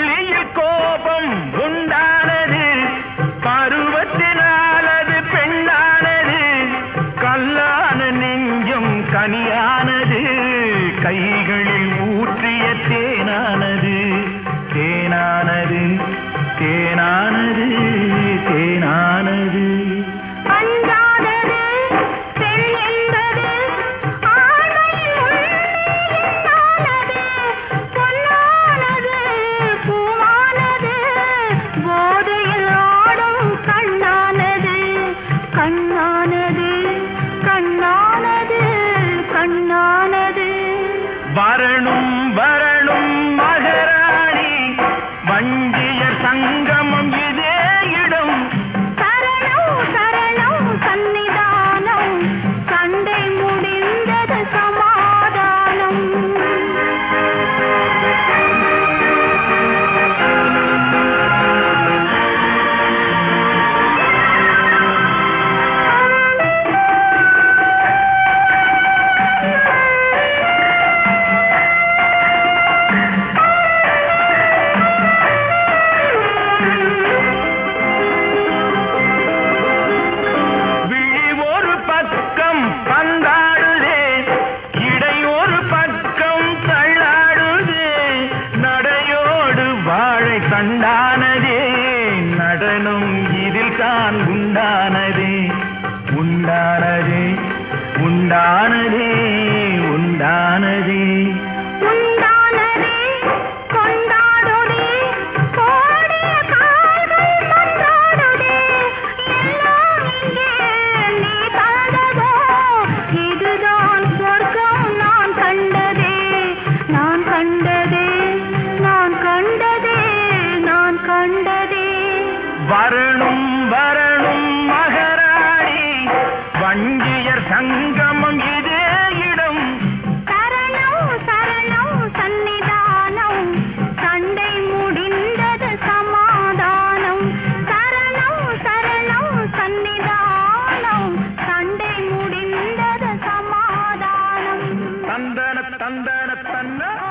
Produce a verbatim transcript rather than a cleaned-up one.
பள்ளியில் கோபம் உண்டானது, பருவத்தினால் அது பெண்ணானது, கல்லான நெஞ்சம் கனியானது, கைகளில் ஊற்றிய தேனானது, தேனானது, தேனானது, தேனானது. வரணும் வரணும் மகராணி, வஞ்சியர் சங்கமம் இதே இடம், சரணம் சரணம் சன்னிதானம், சண்டை முடிந்தது சமாதானம். கண்டானதே நடனம் இதில் தான் உண்டானதே, உண்டானதே, உண்டானதே, உண்டானதே, உண்டானதே, கொண்டாடுதே, கோடிய கால்கள் கொண்டாடுதே, எல்லாம் இங்கே நீ தந்ததோ, இதுதான் சொர்க்கம் நான் கண்டதே, நான் கண்டதே, நான் கண்டதே, நான் கண்டதே. வரணும் வரணும் மகராணி, வஞ்சியர் சங்கமம் இதே இடம், சரணம் சரணம் சன்னிதானம், சண்டை முடிந்தது சமாதானம், சரணம் சரணம் சன்னிதானம், சண்டை முடிந்தது சமாதானம். தந்தன தந்தன தன்ன